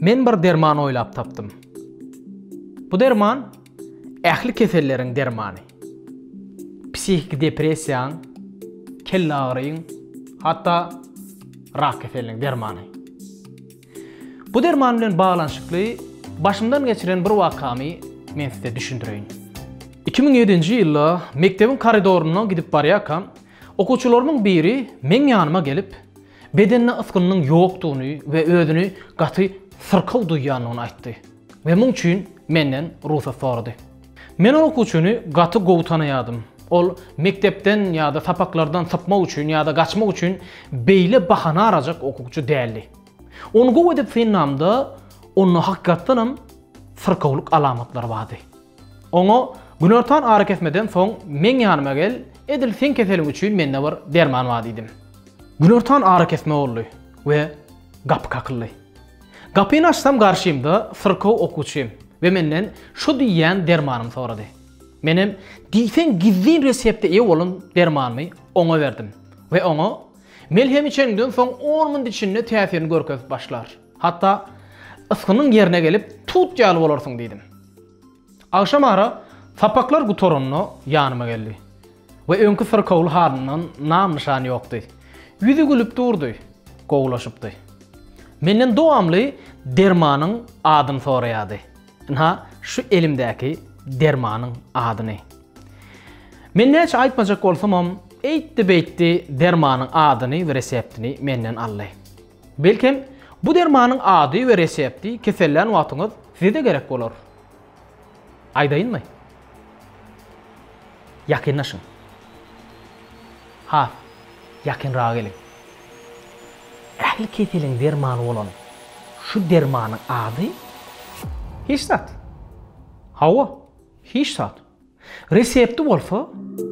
Men bir derman oylap tapdım. Bu derman ähli kesellerin dermanı. Psihik depresiýan, kelle ağrıyın, hatta rak keselliğin dermanı. Bu derman bilen bağlanşykly başımdan geçiren bir wakamy men size düşündireyim. 2007-nji ýylda mektebin koridoruna gidip barýakam, okuwçylaryň biri men ýanyma gelip, bedenine ıskınnyň ýokdugyny we özüni gaty sırkıl duýýanyny aýtdy. Ve muň üçin menden ruhsat sorady. Men o okuwçyny gaty gowtanaýadym. Ol mektepden ýa-da sapaklardan sapmak üçin ýa-da gaçmak üçin beýle bahana arajak okuwçy däldi. Onu gow edip finnamda onu hakykatdanam sırkawlyk alamatlary bardy. Oňa günörtan ara kesmeden soň men ýanyma gel, edil sen keselim üçin mende bir derman bar diýdim. Günörtan ara kesme boldy we gap kakyldy. Gapyny açsam garşymda sırkaw okuwçym we menden şu diýen dermanym sorady. Menem diýsen gizli resepte eýe bolan dermanymy oňa berdim we oňa melhem içenden soň 10 minut içinde täsirini görkezip başlar. Hatda ıskynyň ýerine gelip tut ýaly bolarsyň diýdim. Akşam ara sapaklar gutorunna ýanyma geldi. We öňkü sırkawly halyndan nam nişany ýokdy. Yüzü gülüp durdy, gowlaşypdy. Menden dowamly dermanyň adyny soraýady. Ha, şu elimdäki dermanyň adyny. Men näçe aýtmajak bolsam, eýtdi dermanyň adyny we reseptini menden aldy. Belkim bu dermanyň ady we resepti kesellen wagtyňyz size de gerek bolar. Aýdaýynmy? Ýakynlaşyň. Ha, ýakynraga gelin. Ähli keseliň dermany bolan şu dermanyň ady Hişsat. Hawa, hişsat. Resepti bolsa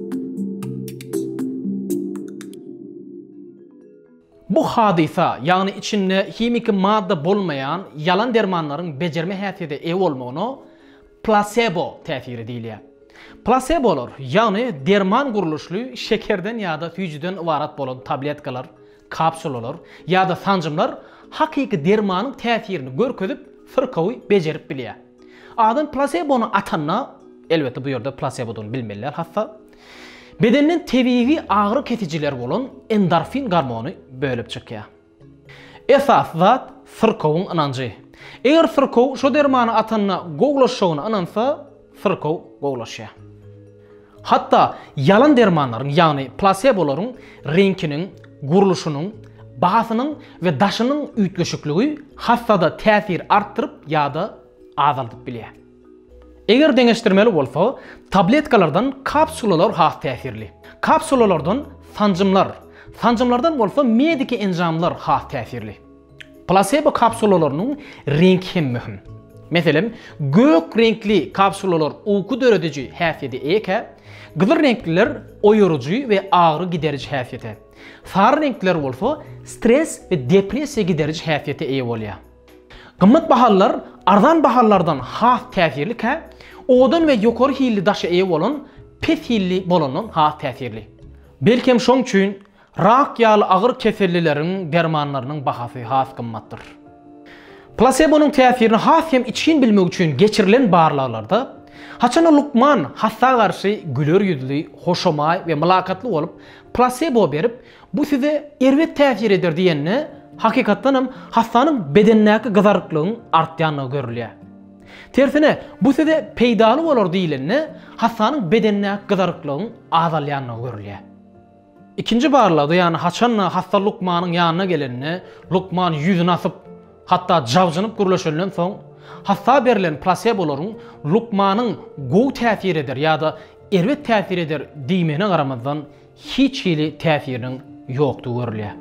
bu hadisa, yani içinde kimik madde bolmayan yalan dermanların becerme häsiýetine ew bolmagyny placebo täsiri diýilýär. Placebolar, yani derman guruluşly şekerden ýa-da süýjüden ibarat bolan tabletkalar, kapsulalar ýa-da sancymlar hakyky dermanyň täsirini görkezip sırkawy bejerip bilýär. Adam placebonu atanna, elbette bu ýerde placebodan bilmeliler, hatta bedenin tebiği ağrı kesijiler bolan endorfin gormony bölüp çykýar. Esas zat sırkawyň anancı. Eger sırkaw şu dermany atanna gowlaşýagyna anansa, sırkaw gowlaşýar. Hatta yalan dermanlaryň, ýagny placebolaryň reňkiniň, guruluşynyň, bahasynyň we daşynyň üýtgeşikligi hastada täsir artdyryp ýa-da azaldyp bilýär. Eger deňeşdirmeli bolsa, tabletkalardan kapsulalar has täsirli. Kapsulalardan sancymlar, sancymlardan bolsa mediki enzamlar has täsirli. Placebo kapsulalarynyň rengi hem mühim. Meselem, gök renkli kapsulalar uyku döredici häsiýeti eke, gyzyl renkliler oýuruji we ağrı giderici häsiýete. Sarı renkler bolsa stres ve depresiýa giderici häsiýete eýe bolýar. Gymmat bahalar arzan bahalardan has täsirli ka, odan we ýokary hilli daşy eýe bolan pes hilli bolandan has täsirli. Belkim şoň üçin rak ýaly agyr kesellileriň dermanlarynyň bahasy has gymmatdyr. Placebo'nun täsirini has hem için bilmek üçin geçirilen barlaglarda haçan Lukman hasta garşy güler ýüzli, hoşomay we mylakatly bolup placebo berip bu size erwet täsir eder diýenne hakykatdanam hastanyň bedenindäki gyzaryklygyň artýanyny görülýär. Tersine bu size peýdaly bolar diýilenne hastanyň bedenindäki gyzaryklygyň azalýanyny görülýär. İkinci barlagda, ýani haçan hasta Lukmanyň ýanyna gelenine Lukman ýüzüni asyp hatta jawjynyp gürleşenden soň hasta berilen placebolaryň Lukmanyň gow täsir eder ýa-da erwet täsir eder diýmegine garamazdan hiç hili täsiriniň ýokdugy görülýär.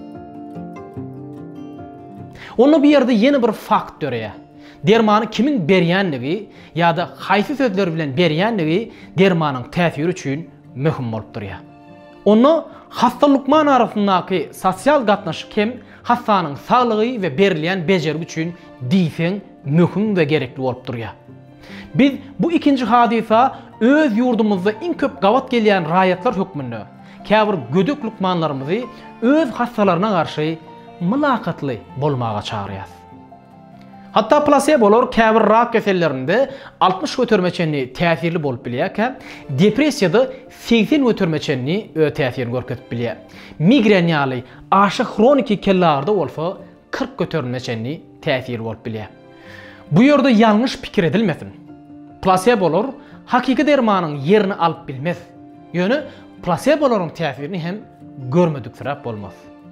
Onu bir ýerde ýene bir fakt görýär. Dermany kimiň berýänligi ýa-da haýsy sözler bilen berýänligi dermanyň täsiri üçin möhüm bolup durýar. Onu hasta Lukman arasyndaky sosial gatnaşyk hem hastanyň saglygy we berilýän bejergi üçin diýsen möhüm we gerekli bolup durýar. Biz bu ikinci hadisa öz ýurdumyzda iň köp gawat gelýän raýatlar hökmünde käbir gödük Lukmanlarymyzy öz hastalaryna garşy mylakatly bolmaga çağırýar. Hatta plasebolar käbir rak kesellerinde 60 götürmeçenli täsirli bolup bilýär. Depressiyada 80 götürmeçenli täsirini görkezip bilýär. Migren ýaly aşy kronik kellarda bolsa 40 götürmeçenli täsiri bolup bilýär. Bu ýerde ýalňyş pikir edilmesin. Plasebolar hakiki dermanyň yerini alyp bilmez. Ýöne plasebolaryň täsirini hem görmedik sebäp bolmaz.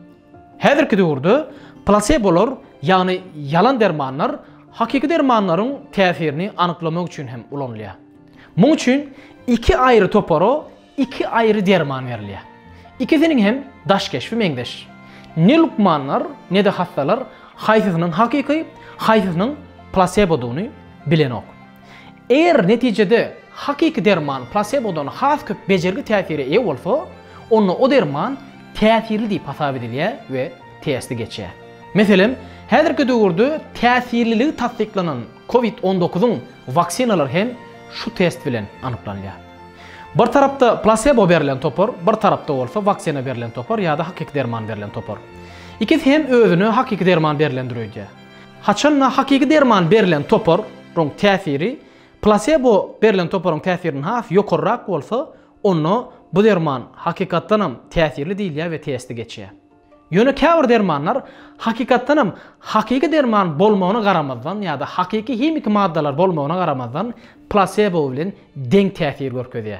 Häzirki döwürde plasebolar ýagny yalan dermanlar hakiki dermanlaryň täsirini anyklamak üçin hem ulanylýar. Muň üçin iki aýry topara iki aýry derman berilýär. İkisiniň hem daşkeşfi meňdeş. Ne lukmanlar ne de hastalar haýsysynyň hakiki, haýsysynyň plasebodyny bilenok. Eğer neticede hakiki derman plasebodan has köp bejergi täsiri ýa bolsa, onu o derman täsirli diýip hasap edilýär we testi geçýär. Meselem, häzirki döwürde täsirliligi tasdiklanan COVID-19'un vaksinalar hem şu test bilen anyklanýar. Bir tarapda plasebo berilen topar, bir tarapda bolsa vaksina berilen topar ýa-da hakiki derman berilen topar. İkisi hem özüni hakiki derman berilendirýär. Haçanna hakiki derman berilen toparın täsiri plasebo berilen toparın täsirinden has ýokarrak bolsa, onu bu derman hakikatdanam täsirli diýilýär we testi geçýär. Ýöne käbir dermanlar hakikatdanam hakiki derman bolmagyna garamazdan ýa-da hakiki hemik maddalar bolmagyna garamazdan plasebo bilen deň täsir görkezýär.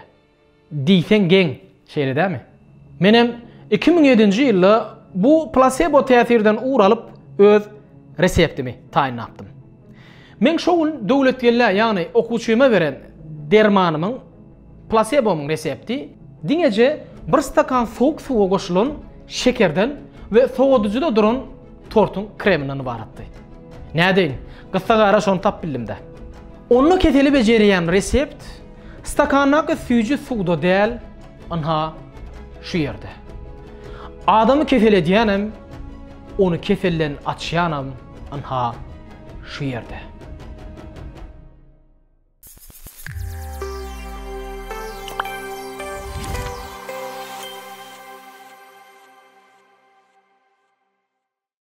Diýsen geň şeýle dämi? Menem 2007-nji ýylda bu plasebo täsirinden uğralyp öz reseptimi taýin etdim. Men şol döwlet ýerler, ýagny okuwçyma beren dermanymyň plasebomyň resepti diňeje bir stakan soğuk suwa goşulan şekerden we soğuducuda duran tortun kreminden ibaratdy. Nädeýin? Gyssaga ara şonu tap bildim-de. Onu keteli bejerýän resept stakanaky süýji suwda däl, anha şu ýerde. Adamy kefeledýänem, onu kefellen açýanam, anha şu ýerde.